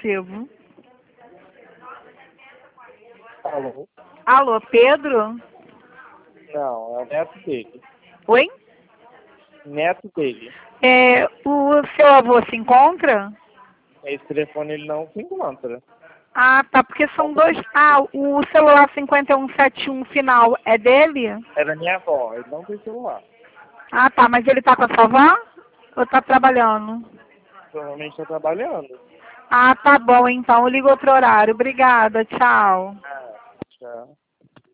consigo. Alô? Alô, Pedro? Não, é o neto dele. Oi? Neto dele. O seu avô se encontra? Esse telefone ele não se encontra. Ah, tá, porque são dois. Ah, o celular 5171 final é dele? É da minha avó, ele não tem celular. Ah, tá, mas ele tá com a sua avó? Ou tá trabalhando? Provavelmente está trabalhando. Ah, tá bom, então. Eu ligo outro horário. Obrigada, tchau. Ah, tchau.